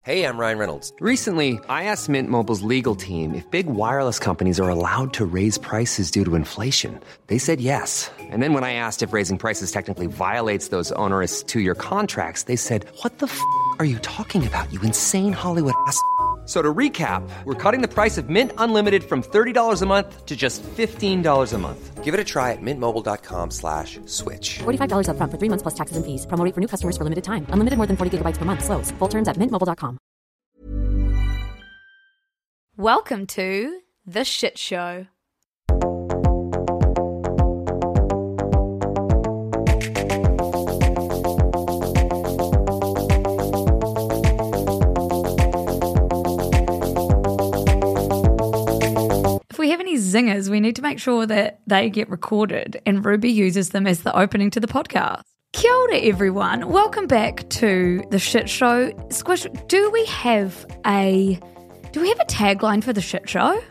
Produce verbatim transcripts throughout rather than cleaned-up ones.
Hey, I'm Ryan Reynolds. Recently, I asked Mint Mobile's legal team if big wireless companies are allowed to raise prices due to inflation. They said yes. And then when I asked if raising prices technically violates those onerous two-year contracts, they said, what the f*** are you talking about, you insane Hollywood ass f- So to recap, we're cutting the price of Mint Unlimited from thirty dollars a month to just fifteen dollars a month. Give it a try at mintmobile.com slash switch. forty-five dollars up front for three months plus taxes and fees. Promo rate for new customers for limited time. Unlimited more than forty gigabytes per month. Slows full terms at mint mobile dot com. Welcome to The Shit Show. If we have any zingers, we need to make sure that they get recorded and Ruby uses them as the opening to the podcast. Kia ora, everyone. Welcome back to The Shit Show. Squish, do we have a do we have a tagline for The Shit Show?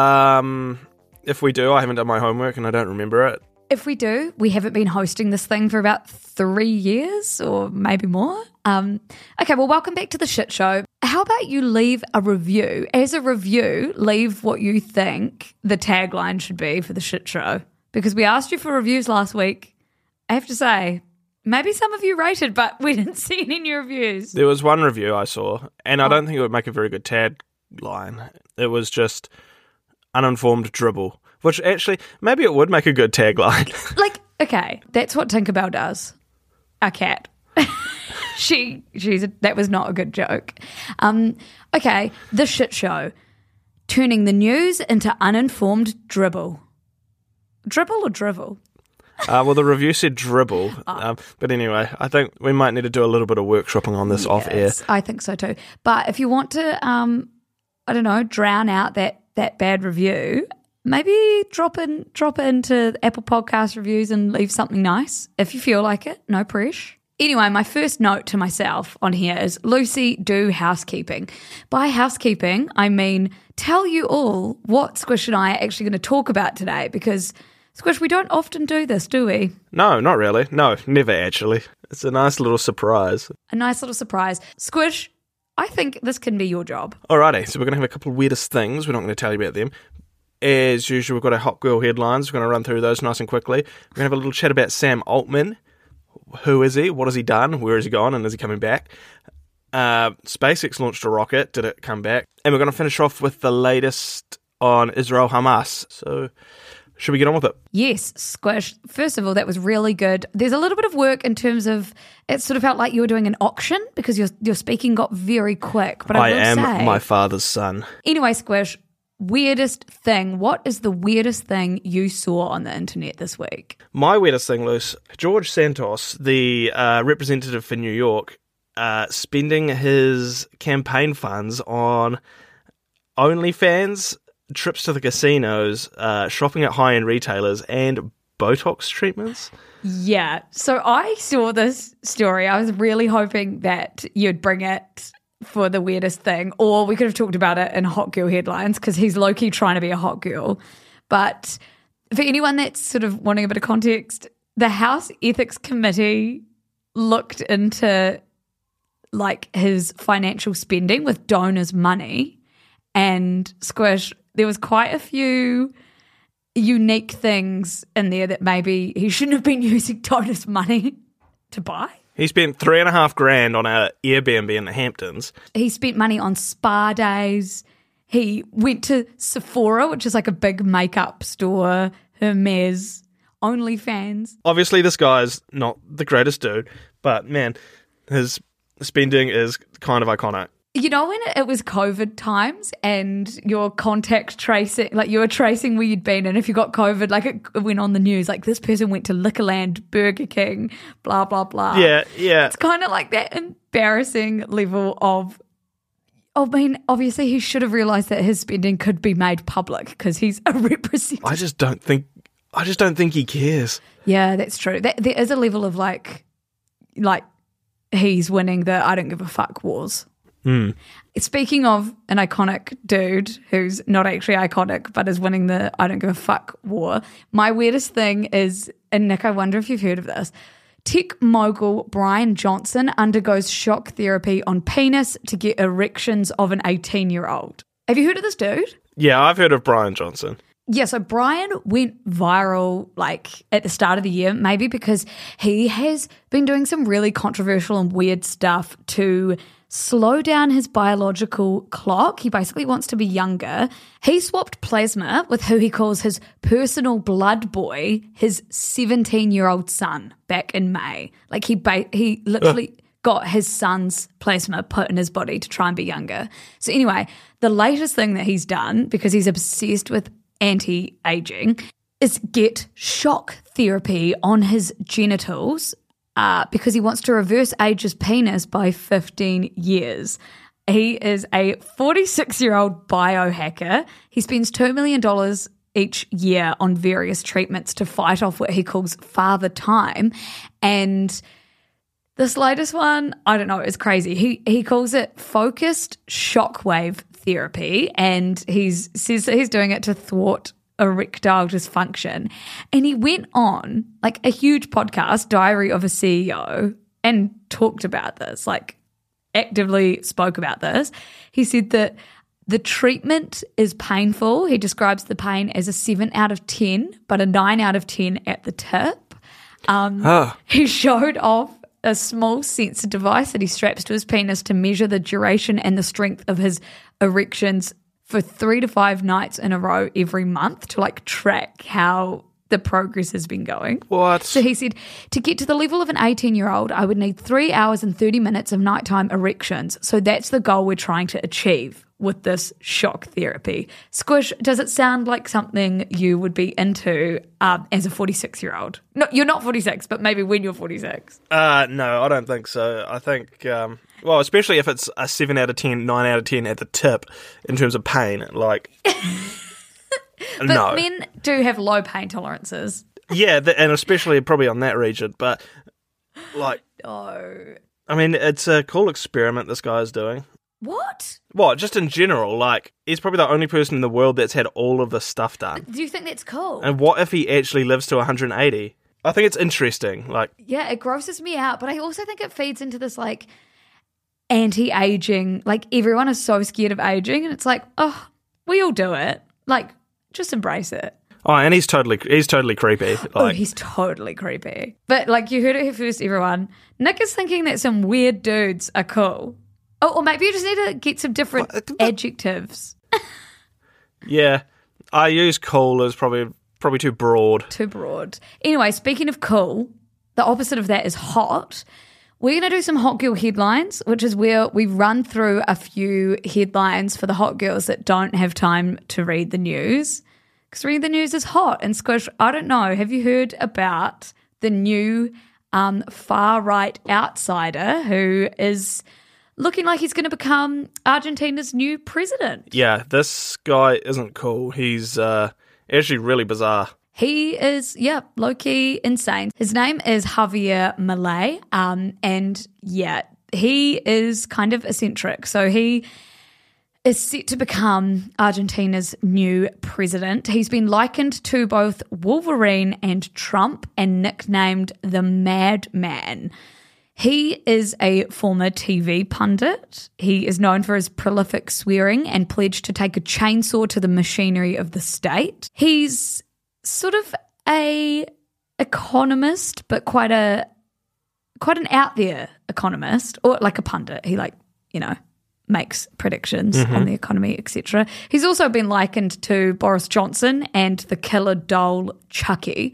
Um, if we do, I haven't done my homework and I don't remember it. If we do, we haven't been hosting this thing for about three years or maybe more. Um, okay, well, welcome back to The Shit Show. How about you leave a review? As a review, leave what you think the tagline should be for The Shit Show. Because we asked you for reviews last week. I have to say, maybe some of you rated, but we didn't see any new reviews. There was one review I saw, and I Oh. don't think it would make a very good tagline. It was just uninformed dribble, which actually, maybe it would make a good tagline. Like, okay, that's what Tinkerbell does. Our cat. she, she's a, that was not a good joke. Um, okay, The Shit Show. Turning the news into uninformed dribble. Dribble or drivel? uh, well, the review said dribble. Um, but anyway, I think we might need to do a little bit of workshopping on this off air. Yes, I think so too. But if you want to, um, I don't know, drown out that, that bad review, maybe drop in drop it into Apple Podcast reviews and leave something nice if you feel like it. No pressure. Anyway, my first note to myself on here is Lucy, do housekeeping. By housekeeping, I mean tell you all what Squish and I are actually going to talk about today because, Squish, we don't often do this, do we? No, not really. No, never actually. It's a nice little surprise. A nice little surprise. Squish, I think this can be your job. Alrighty, so we're going to have a couple of weirdest things. We're not going to tell you about them. As usual, we've got our Hot Girl headlines. We're going to run through those nice and quickly. We're going to have a little chat about Sam Altman. Who is he? What has he done? Where has he gone? And is he coming back? Uh, SpaceX launched a rocket. Did it come back? And we're going to finish off with the latest on Israel Hamas. So should we get on with it? Yes, Squish. First of all, that was really good. There's a little bit of work in terms of it sort of felt like you were doing an auction because your your speaking got very quick. But I, I will am say, my father's son. Anyway, Squish, weirdest thing. What is the weirdest thing you saw on the internet this week? My weirdest thing, Luce, George Santos, the uh, representative for New York, uh, spending his campaign funds on OnlyFans, trips to the casinos, uh, shopping at high-end retailers, and Botox treatments. Yeah. So I saw this story. I was really hoping that you'd bring it for the weirdest thing, or we could have talked about it in Hot Girl headlines because he's low-key trying to be a hot girl. But for anyone that's sort of wanting a bit of context, the House Ethics Committee looked into like his financial spending with donors' money, and Squish, there was quite a few unique things in there that maybe he shouldn't have been using donors' money to buy. He spent three and a half grand on a Airbnb in the Hamptons. He spent money on spa days. He went to Sephora, which is like a big makeup store, Hermes, OnlyFans. Obviously, this guy's not the greatest dude, but man, his spending is kind of iconic. You know when it was COVID times and your contact tracing, like you were tracing where you'd been, and if you got COVID, like it went on the news, like this person went to Liquorland, Burger King, blah, blah, blah. Yeah, yeah. It's kind of like that embarrassing level of, I mean, obviously he should have realised that his spending could be made public because he's a representative. I just don't think, I just don't think he cares. Yeah, that's true. That, there is a level of like, like he's winning the I don't give a fuck wars. Mm. Speaking of an iconic dude who's not actually iconic but is winning the I don't give a fuck war, my weirdest thing is, and Nick, I wonder if you've heard of this, Tech mogul Brian Johnson undergoes shock therapy on penis to get erections of an eighteen-year-old. Have you heard of this dude? Yeah, I've heard of Brian Johnson. Yeah, so Brian went viral like at the start of the year, maybe because he has been doing some really controversial and weird stuff to slow down his biological clock. He basically wants to be younger. He swapped plasma with who he calls his personal blood boy, his seventeen-year-old son, back in May. Like he ba- he literally Ugh. got his son's plasma put in his body to try and be younger. So anyway, the latest thing that he's done, because he's obsessed with anti-aging, is get shock therapy on his genitals uh, because he wants to reverse age his penis by fifteen years. He is a forty-six-year-old biohacker. He spends two million dollars each year on various treatments to fight off what he calls father time. And this latest one, I don't know, is crazy. He he calls it focused shockwave therapy, and he's says that he's doing it to thwart erectile dysfunction. And he went on like a huge podcast, Diary of a C E O, and talked about this, like actively spoke about this. He said that the treatment is painful. He describes the pain as a seven out of ten, but a nine out of ten at the tip. Um, oh. He showed off a small sensor device that he straps to his penis to measure the duration and the strength of his erections for three to five nights in a row every month to like track how the progress has been going. What? So he said, to get to the level of an eighteen-year-old, I would need three hours and thirty minutes of nighttime erections. So that's the goal we're trying to achieve with this shock therapy. Squish, does it sound like something you would be into um, as a forty-six-year-old? No, you're not forty-six, but maybe when you're forty-six. Uh, no, I don't think so. I think, um, well, especially if it's a seven out of ten, nine out of ten at the tip in terms of pain, like... But no. Men do have low pain tolerances. Yeah, th- and especially probably on that region. But, like, oh. I mean, it's a cool experiment this guy's doing. What? What? Just in general, like, he's probably the only person in the world that's had all of this stuff done. Do you think that's cool? And what if he actually lives to one hundred eighty? I think it's interesting. Like, yeah, it grosses me out, but I also think it feeds into this, like, anti-aging. Like, everyone is so scared of aging, and it's like, oh, we all do it. Like, just embrace it. Oh, and he's totally he's totally creepy. Like, oh, he's totally creepy. But, like, you heard it here first, everyone. Nick is thinking that some weird dudes are cool. Oh, or maybe you just need to get some different what? adjectives. Yeah, I use cool as probably probably too broad. Too broad. Anyway, speaking of cool, the opposite of that is hot. We're going to do some Hot Girl headlines, which is where we run through a few headlines for the hot girls that don't have time to read the news. Because reading the news is hot. And Squish, I don't know, have you heard about the new um, far-right outsider who is looking like he's going to become Argentina's new president? Yeah, this guy isn't cool. He's uh, actually really bizarre. He is, yeah, low-key insane. His name is Javier Milei, um, and yeah, he is kind of eccentric. So he is set to become Argentina's new president. He's been likened to both Wolverine and Trump and nicknamed the Madman. He is a former T V pundit. He is known for his prolific swearing and pledged to take a chainsaw to the machinery of the state. He's sort of a economist, but quite a quite an out there economist, or like a pundit. He like, you know, makes predictions mm-hmm. on the economy, et cetera. He's also been likened to Boris Johnson and the killer doll Chucky.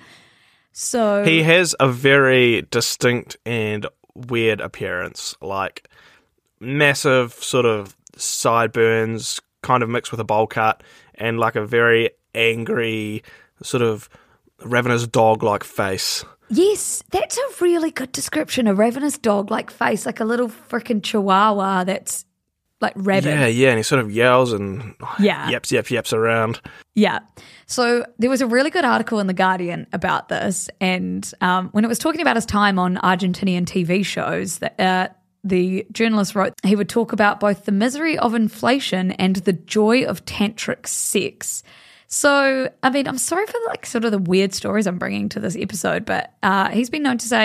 So he has a very distinct and weird appearance, like massive sort of sideburns, kind of mixed with a bowl cut, and like a very angry sort of ravenous dog-like face. Yes, that's a really good description. A ravenous dog-like face, like a little freaking chihuahua that's like rabid. Yeah, yeah, and he sort of yells and yeah. yaps, yaps, yaps around. Yeah. So there was a really good article in The Guardian about this, and um, when it was talking about his time on Argentinian T V shows, that uh, the journalist wrote he would talk about both the misery of inflation and the joy of tantric sex. So, I mean, I'm sorry for like sort of the weird stories I'm bringing to this episode, but uh, he's been known to say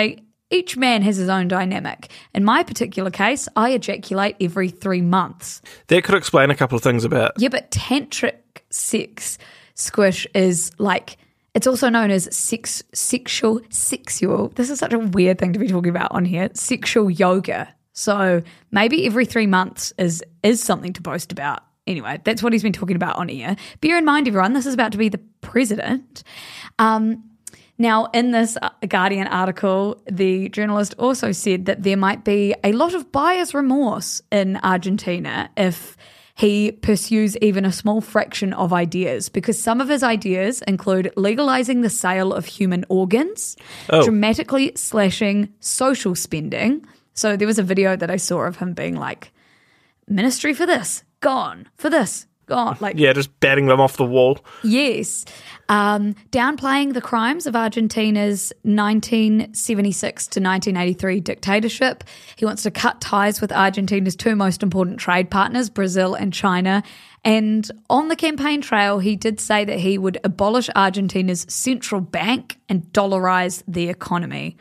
Each man has his own dynamic. In my particular case, I ejaculate every three months. That could explain a couple of things about. Yeah, but tantric sex, Squish, is like, it's also known as sex, sexual, sexual. This is such a weird thing to be talking about on here. Sexual yoga. So maybe every three months is is something to boast about. Anyway, that's what he's been talking about on air. Bear in mind, everyone, this is about to be the president. Um, now, in this Guardian article, the journalist also said that there might be a lot of buyer's remorse in Argentina if he pursues even a small fraction of ideas, because some of his ideas include legalizing the sale of human organs, oh. dramatically slashing social spending. So there was a video that I saw of him being like, ministry for this, gone, for this, gone. Like, yeah, just batting them off the wall. Yes. Um, downplaying the crimes of Argentina's nineteen seventy-six to nineteen eighty-three dictatorship. He wants to cut ties with Argentina's two most important trade partners, Brazil and China. And on the campaign trail, he did say that he would abolish Argentina's central bank and dollarize the economy.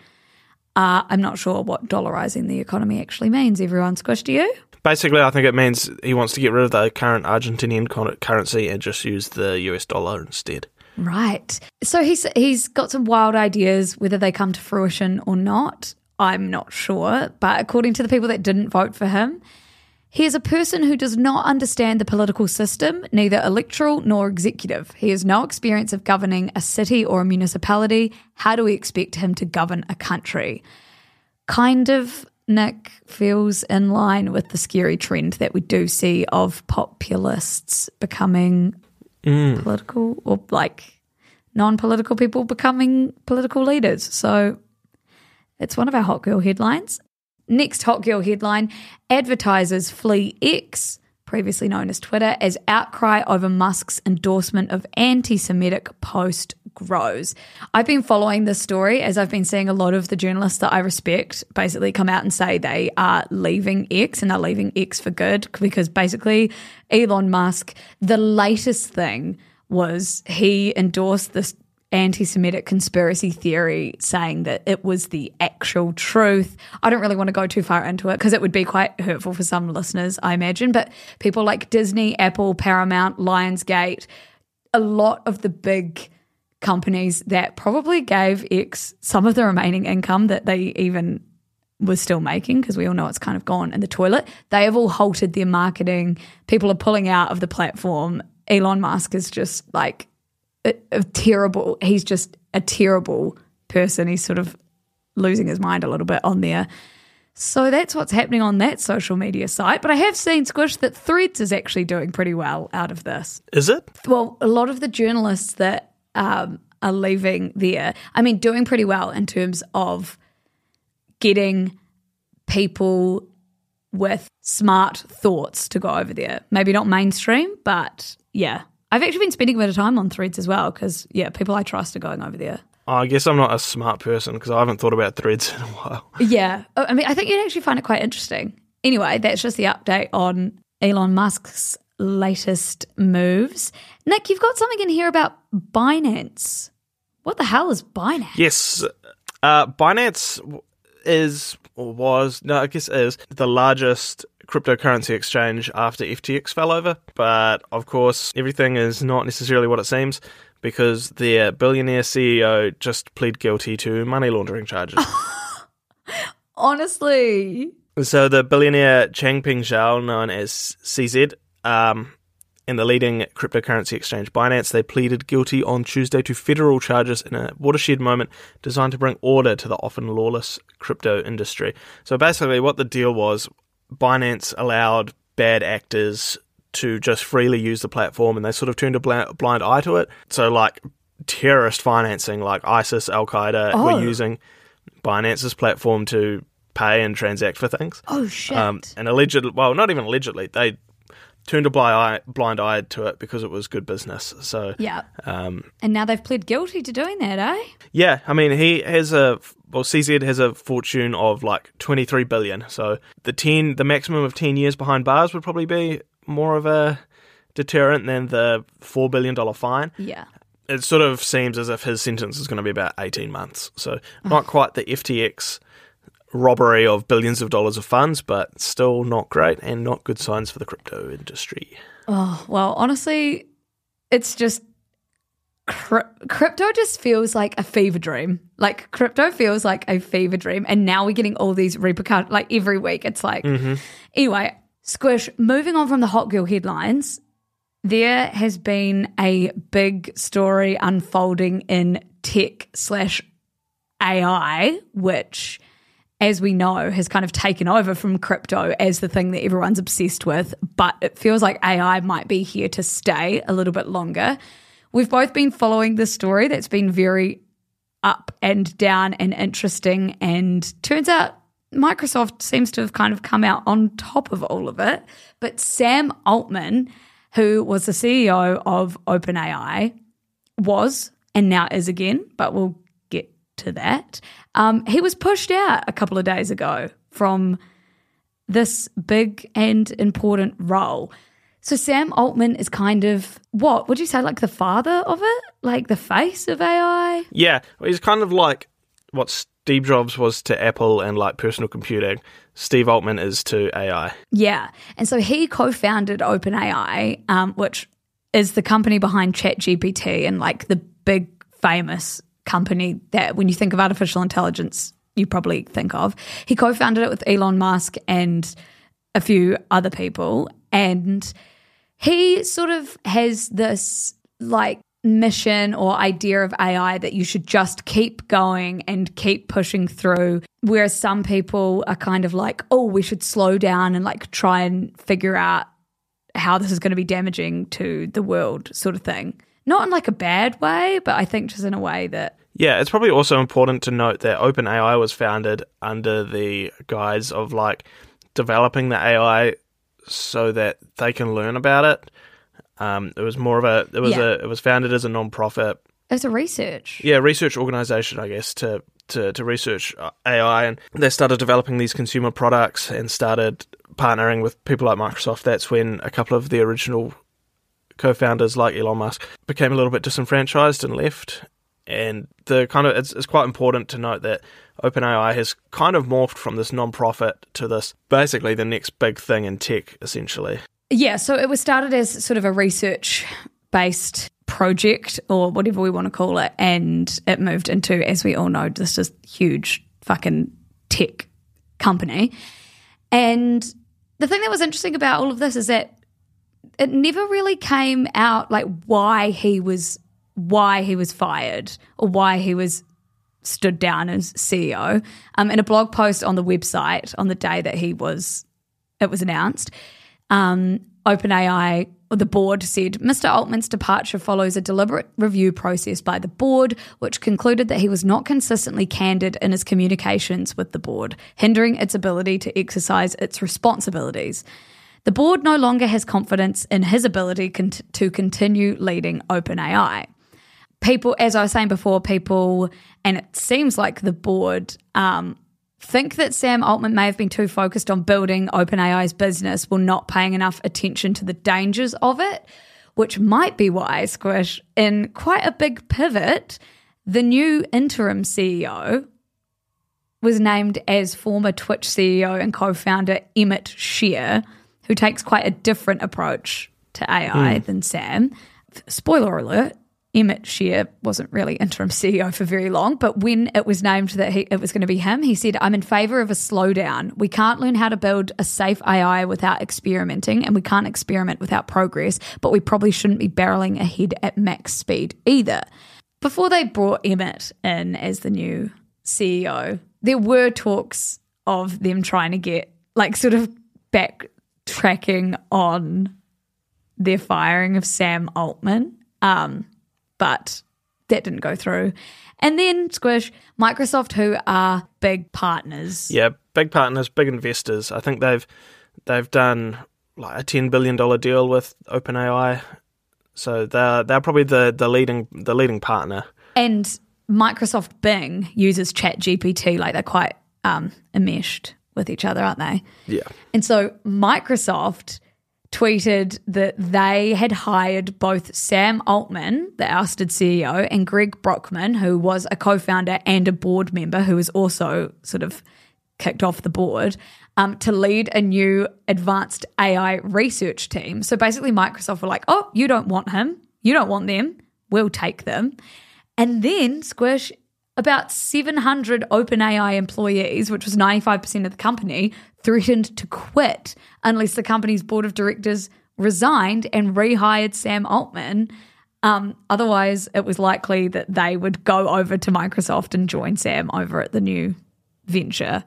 Uh, I'm not sure what dollarizing the economy actually means. Everyone, Squish, to you? Basically, I think it means he wants to get rid of the current Argentinian currency and just use the U S dollar instead. Right. So he's he's got some wild ideas, whether they come to fruition or not, I'm not sure. But according to the people that didn't vote for him, he is a person who does not understand the political system, neither electoral nor executive. He has no experience of governing a city or a municipality. How do we expect him to govern a country? Kind of, Nick, feels in line with the scary trend that we do see of populists becoming mm. political, or like non-political people becoming political leaders. So it's one of our hot girl headlines. Next hot girl headline, advertisers flee X, previously known as Twitter, as outcry over Musk's endorsement of anti-Semitic post grows. I've been following this story as I've been seeing a lot of the journalists that I respect basically come out and say they are leaving X and they're leaving X for good, because basically Elon Musk, the latest thing was he endorsed this anti-Semitic conspiracy theory saying that it was the actual truth. I don't really want to go too far into it because it would be quite hurtful for some listeners, I imagine, but people like Disney, Apple, Paramount, Lionsgate, a lot of the big companies that probably gave X some of the remaining income that they even was still making, because we all know it's kind of gone in the toilet, they have all halted their marketing. People are pulling out of the platform. Elon Musk is just like A, a terrible, he's just a terrible person. He's sort of losing his mind a little bit on there. So that's what's happening on that social media site. But I have seen, Squish, that Threads is actually doing pretty well out of this. Is it? Well, a lot of the journalists that um, are leaving there, I mean, doing pretty well in terms of getting people with smart thoughts to go over there. Maybe not mainstream, but yeah. I've actually been spending a bit of time on Threads as well because, yeah, people I trust are going over there. Oh, I guess I'm not a smart person because I haven't thought about Threads in a while. Yeah. I mean, I think you'd actually find it quite interesting. Anyway, that's just the update on Elon Musk's latest moves. Nick, you've got something in here about Binance. What the hell is Binance? Yes. Uh, Binance is, or was, no, I guess is, the largest cryptocurrency exchange after F T X fell over. But, of course, everything is not necessarily what it seems because their billionaire C E O just plead guilty to money laundering charges. Honestly. So the billionaire Changpeng Zhao, known as C Z, um, and the leading cryptocurrency exchange Binance, they pleaded guilty on Tuesday to federal charges in a watershed moment designed to bring order to the often lawless crypto industry. So basically what the deal was, Binance allowed bad actors to just freely use the platform and they sort of turned a bl- blind eye to it. So like terrorist financing like ISIS, Al-Qaeda oh. were using Binance's platform to pay and transact for things. Oh, shit. Um, and allegedly, well, not even allegedly, they turned a blind eye, blind eye to it because it was good business. So yeah. Um, and now they've pled guilty to doing that, eh? Yeah. I mean, he has a, well, C Z has a fortune of like twenty-three billion. So the ten, the maximum of ten years behind bars would probably be more of a deterrent than the four billion dollars fine. Yeah. It sort of seems as if his sentence is going to be about eighteen months. So not quite the F T X robbery of billions of dollars of funds, but still not great and not good signs for the crypto industry. Oh, well, honestly, it's just cri- crypto just feels like a fever dream. Like crypto feels like a fever dream. And now we're getting all these repercussions, like every week. It's like, mm-hmm. Anyway, Squish, moving on from the Hot Girl headlines, there has been a big story unfolding in tech slash A I, which, as we know, has kind of taken over from crypto as the thing that everyone's obsessed with, but it feels like A I might be here to stay a little bit longer. We've both been following this story that's been very up and down and interesting, and turns out Microsoft seems to have kind of come out on top of all of it. But Sam Altman, who was the C E O of OpenAI, was and now is again, but we'll get to that. Um, he was pushed out a couple of days ago from this big and important role. So Sam Altman is kind of, what would you say, like the father of it? Like the face of A I? Yeah, he's kind of like what Steve Jobs was to Apple and like personal computing. Steve Altman is to A I. Yeah, and so he co-founded OpenAI, um, which is the company behind ChatGPT and like the big famous company that when you think of artificial intelligence, you probably think of. He co-founded it with Elon Musk and a few other people, and he sort of has this like mission or idea of A I that you should just keep going and keep pushing through, whereas some people are kind of like, oh, we should slow down and like try and figure out how this is going to be damaging to the world sort of thing. Not in like a bad way, but I think just in a way that... Yeah, it's probably also important to note that OpenAI was founded under the guise of like developing the A I so that they can learn about it. Um, it was more of a it was Yeah. a it was founded as a non-profit, It's a research. yeah, research organization, I guess, to to to research A I, and they started developing these consumer products and started partnering with people like Microsoft. That's when a couple of the original co-founders, like Elon Musk, became a little bit disenfranchised and left. And the kind of it's, it's quite important to note that OpenAI has kind of morphed from this non-profit to this basically the next big thing in tech, essentially. Yeah, so it was started as sort of a research-based project or whatever we want to call it, and it moved into, as we all know, this is huge fucking tech company. And the thing that was interesting about all of this is that it never really came out like why he was why he was fired or why he was stood down as C E O. Um, in a blog post on the website on the day that he was it was announced, um, OpenAI, or the board, said Mister Altman's departure follows a deliberate review process by the board, which concluded that he was not consistently candid in his communications with the board, hindering its ability to exercise its responsibilities. The board no longer has confidence in his ability con- to continue leading OpenAI. People, as I was saying before, people, and it seems like the board, um, think that Sam Altman may have been too focused on building OpenAI's business while not paying enough attention to the dangers of it, which might be why, Squish, in quite a big pivot, the new interim C E O was named as former Twitch C E O and co-founder Emmett Shear, who takes quite a different approach to A I mm. than Sam. Spoiler alert, Emmett Shear wasn't really interim C E O for very long, but when it was named that he, it was going to be him, he said, I'm in favour of a slowdown. We can't learn how to build a safe A I without experimenting, and we can't experiment without progress, but we probably shouldn't be barreling ahead at max speed either. Before they brought Emmett in as the new C E O, there were talks of them trying to get, like, sort of backtracking on their firing of Sam Altman. Um... But that didn't go through. And then, Squish, Microsoft, who are big partners. Yeah, big partners, big investors. I think they've they've done like a ten billion dollars deal with OpenAI. So they're they're probably the, the leading the leading partner. And Microsoft Bing uses ChatGPT, like they're quite um, enmeshed with each other, aren't they? Yeah. And so Microsoft tweeted that they had hired both Sam Altman, the ousted C E O, and Greg Brockman, who was a co-founder and a board member who was also sort of kicked off the board um, to lead a new advanced A I research team. So basically Microsoft were like, oh, you don't want him. You don't want them. We'll take them. And then Squish, about seven hundred OpenAI employees, which was ninety-five percent of the company, threatened to quit unless the company's board of directors resigned and rehired Sam Altman. Um, otherwise, it was likely that they would go over to Microsoft and join Sam over at the new venture.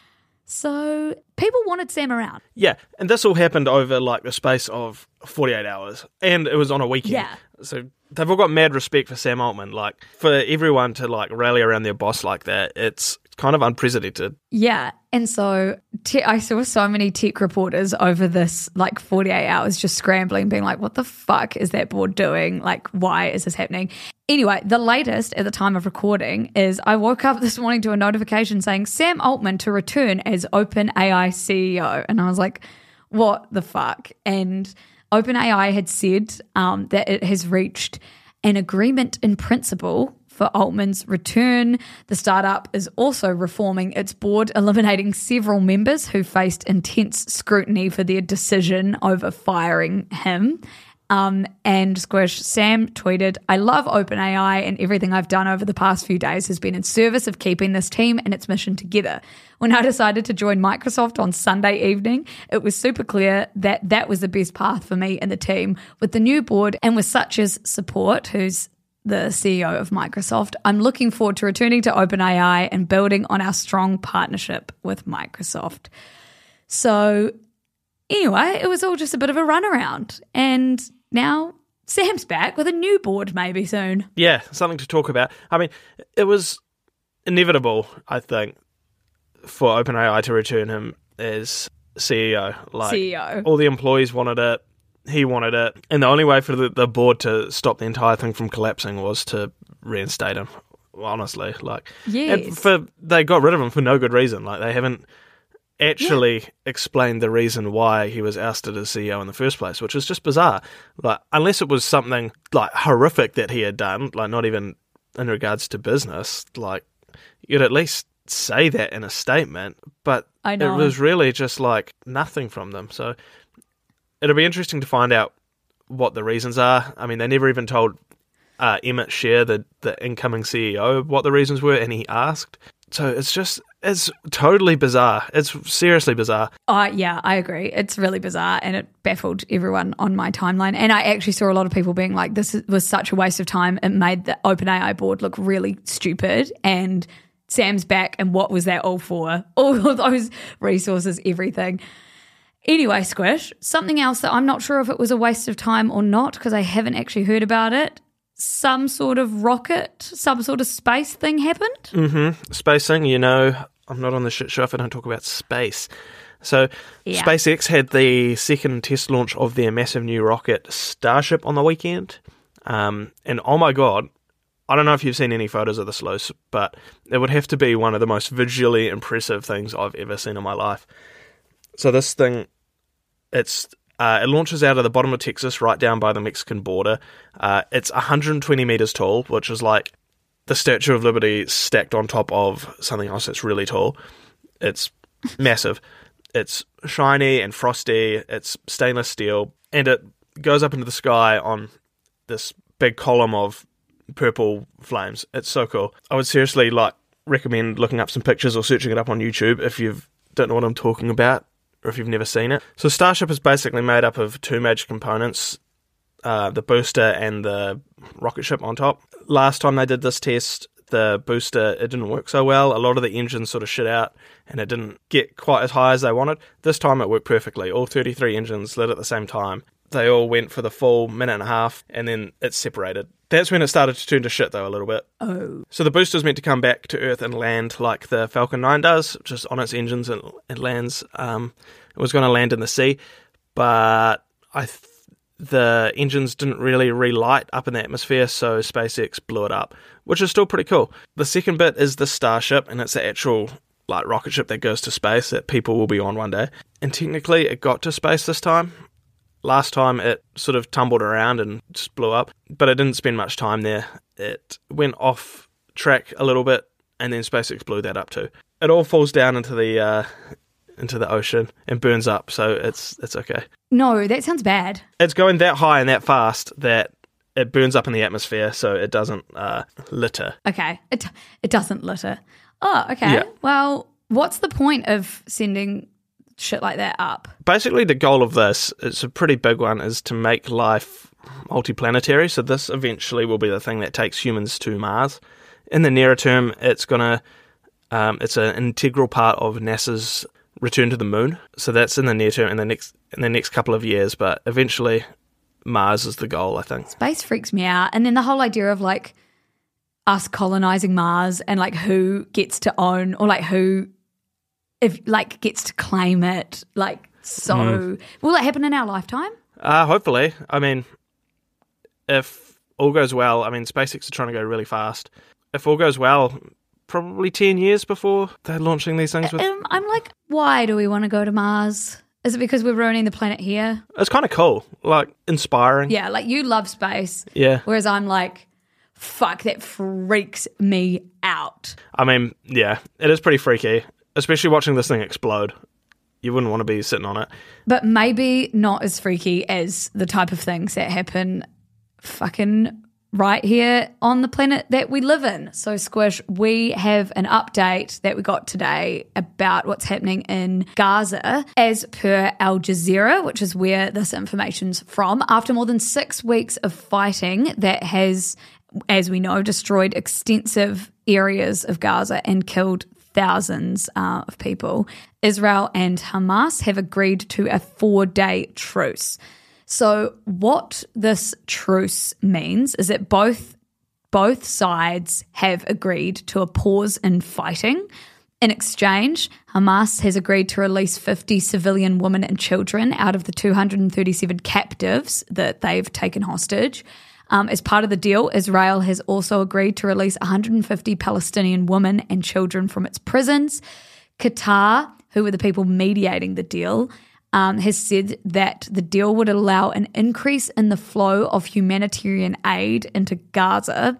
So people wanted Sam around. Yeah, and this all happened over like the space of forty-eight hours, and it was on a weekend. Yeah. So they've all got mad respect for Sam Altman. Like, for everyone to like rally around their boss like that, it's kind of unprecedented. Yeah, and so te- I saw so many tech reporters over this like forty-eight hours just scrambling, being like, what the fuck is that board doing? Like, why is this happening? Anyway, the latest at the time of recording is I woke up this morning to a notification saying Sam Altman to return as OpenAI C E O. And I was like, what the fuck? And OpenAI had said um, that it has reached an agreement in principle for Altman's return. The startup is also reforming its board, eliminating several members who faced intense scrutiny for their decision over firing him. Um, and Squish, Sam tweeted, I love OpenAI and everything I've done over the past few days has been in service of keeping this team and its mission together. When I decided to join Microsoft on Sunday evening, it was super clear that that was the best path for me and the team. With the new board and with Satya's support, who's the C E O of Microsoft, I'm looking forward to returning to OpenAI and building on our strong partnership with Microsoft. So anyway, it was all just a bit of a runaround. And now Sam's back with a new board maybe soon. Yeah, something to talk about. I mean, it was inevitable, I think, for OpenAI to return him as C E O. Like, C E O. All the employees wanted it. He wanted it. And the only way for the, the board to stop the entire thing from collapsing was to reinstate him, honestly. Like, yes. And for, they got rid of him for no good reason. Like, they haven't actually yeah. explained the reason why he was ousted as C E O in the first place, which is just bizarre. Like, unless it was something like horrific that he had done, like not even in regards to business, like you'd at least say that in a statement. But I know. It was really just like nothing from them. So it'll be interesting to find out what the reasons are. I mean, they never even told uh, Emmett Shear, the the incoming C E O, what the reasons were, and he asked. So it's just, it's totally bizarre. It's seriously bizarre. Uh, yeah, I agree. It's really bizarre and it baffled everyone on my timeline. And I actually saw a lot of people being like, this was such a waste of time. It made the OpenAI board look really stupid and Sam's back and what was that all for? All of those resources, everything. Anyway, Squish, something else that I'm not sure if it was a waste of time or not because I haven't actually heard about it. Some sort of rocket, some sort of space thing happened? Mm-hmm. Space thing, you know, I'm not on the shit show if I don't talk about space. So yeah. SpaceX had the second test launch of their massive new rocket Starship on the weekend. Um, and oh my God, I don't know if you've seen any photos of this, Luce, but it would have to be one of the most visually impressive things I've ever seen in my life. So this thing, it's... Uh, it launches out of the bottom of Texas, right down by the Mexican border. Uh, it's one hundred twenty meters tall, which is like the Statue of Liberty stacked on top of something else that's really tall. It's massive. It's shiny and frosty. It's stainless steel. And it goes up into the sky on this big column of purple flames. It's so cool. I would seriously like recommend looking up some pictures or searching it up on YouTube if you don't know what I'm talking about, or if you've never seen it. So Starship is basically made up of two major components, uh, the booster and the rocket ship on top. Last time they did this test, the booster, it didn't work so well. A lot of the engines sort of shit out and it didn't get quite as high as they wanted. This time it worked perfectly. All thirty-three engines lit at the same time. They all went for the full minute and a half and then it separated. That's when it started to turn to shit though a little bit. Oh. So the booster's meant to come back to Earth and land like the Falcon nine does, just on its engines and it lands. Um, it was going to land in the sea, but I th- the engines didn't really relight up in the atmosphere, so SpaceX blew it up, which is still pretty cool. The second bit is the Starship, and it's the actual like rocket ship that goes to space that people will be on one day. And technically it got to space this time. Last time it sort of tumbled around and just blew up, but it didn't spend much time there. It went off track a little bit, and then SpaceX blew that up too. it all falls down into the uh, into the ocean and burns up, so it's it's okay. No, that sounds bad. It's going that high and that fast that it burns up in the atmosphere, so it doesn't uh, litter. Okay, it it doesn't litter. Oh, okay. Yeah. Well, what's the point of sending shit like that up? Basically, the goal of this, it's a pretty big one, is to make life multiplanetary. So this eventually will be the thing that takes humans to Mars. In the nearer term, it's gonna um, it's an integral part of NASA's return to the moon. So that's in the near term, in the next in the next couple of years. But eventually, Mars is the goal, I think. Space freaks me out, and then the whole idea of like us colonizing Mars and like who gets to own or like who if like gets to claim it. Like, so mm. will it happen in our lifetime? Uh, hopefully. I mean, if all goes well, I mean, SpaceX are trying to go really fast. If all goes well, probably ten years before they're launching these things. With. Um, I'm like, why do we want to go to Mars? Is it because we're ruining the planet here? It's kind of cool, like inspiring. Yeah, like you love space. Yeah. Whereas I'm like, fuck, that freaks me out. I mean, yeah, it is pretty freaky, especially watching this thing explode. You wouldn't want to be sitting on it. But maybe not as freaky as the type of things that happen fucking right here on the planet that we live in. So, Squish, we have an update that we got today about what's happening in Gaza as per Al Jazeera, which is where this information's from. After more than six weeks of fighting that has, as we know, destroyed extensive areas of Gaza and killed thousands uh, of people, Israel and Hamas have agreed to a four-day truce. So what this truce means is that both both sides have agreed to a pause in fighting. In exchange, Hamas has agreed to release fifty civilian women and children out of the two hundred thirty-seven captives that they've taken hostage. Um, as part of the deal, Israel has also agreed to release one hundred fifty Palestinian women and children from its prisons. Qatar, who were the people mediating the deal, um, has said that the deal would allow an increase in the flow of humanitarian aid into Gaza.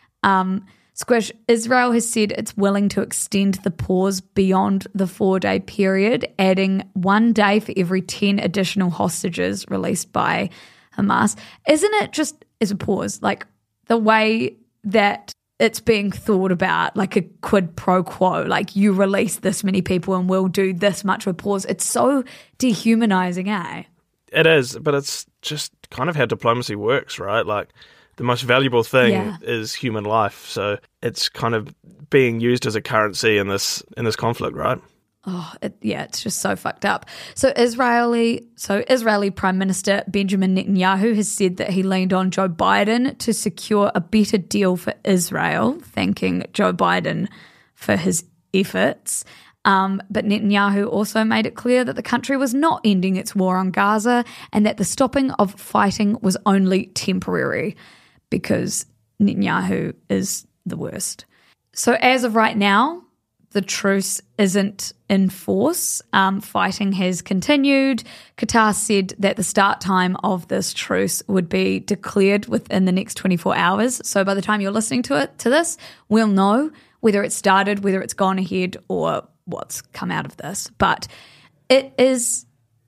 Um, Squish, Israel has said it's willing to extend the pause beyond the four-day period, adding one day for every ten additional hostages released by Hamas. Isn't it just as a pause, like the way that it's being thought about, like a quid pro quo, like you release this many people and we'll do this much of a pause. It's so dehumanizing, eh? It is, but it's just kind of how diplomacy works, right? Like the most valuable thing Yeah. is human life, so it's kind of being used as a currency in this in this conflict, right? Oh, it, yeah, it's just so fucked up. So Israeli, so Israeli Prime Minister Benjamin Netanyahu has said that he leaned on Joe Biden to secure a better deal for Israel, thanking Joe Biden for his efforts. Um, but Netanyahu also made it clear that the country was not ending its war on Gaza and that the stopping of fighting was only temporary, because Netanyahu is the worst. So as of right now, the truce isn't in force. Um, fighting has continued. Qatar said that the start time of this truce would be declared within the next twenty-four hours. So by the time you're listening to it, to this, we'll know whether it started, whether it's gone ahead, or what's come out of this. But it is,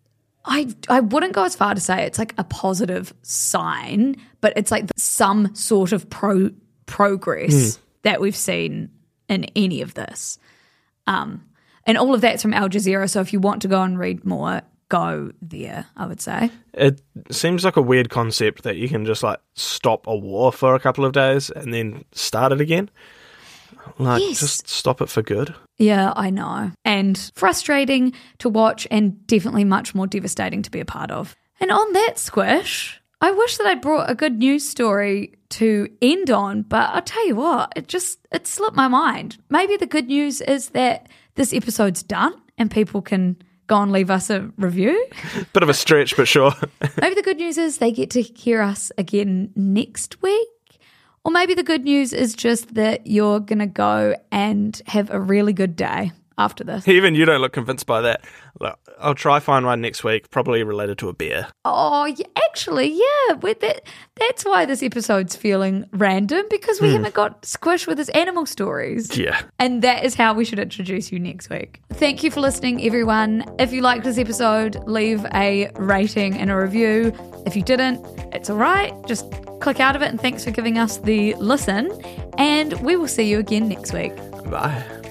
I I wouldn't go as far to say it's like a positive sign, but it's like some sort of pro progress mm. that we've seen in any of this. Um, and all of that's from Al Jazeera, so if you want to go and read more, go there, I would say. It seems like a weird concept that you can just like stop a war for a couple of days and then start it again. Like, yes. Just stop it for good. Yeah, I know. And frustrating to watch and definitely much more devastating to be a part of. And on that, Squish, I wish that I'd brought a good news story to end on, but I'll tell you what, it just, it slipped my mind. Maybe the good news is that this episode's done and people can go and leave us a review. Bit of a stretch, but sure. Maybe the good news is they get to hear us again next week. Or maybe the good news is just that you're going to go and have a really good day after this. Even you don't look convinced by that. Look, I'll try find one next week, probably related to a bear. Oh, yeah, actually, yeah. We're that, that's why this episode's feeling random, because we haven't got squished with his animal stories. Yeah. And that is how we should introduce you next week. Thank you for listening, everyone. If you liked this episode, leave a rating and a review. If you didn't, it's all right. Just click out of it, and thanks for giving us the listen. And we will see you again next week. Bye.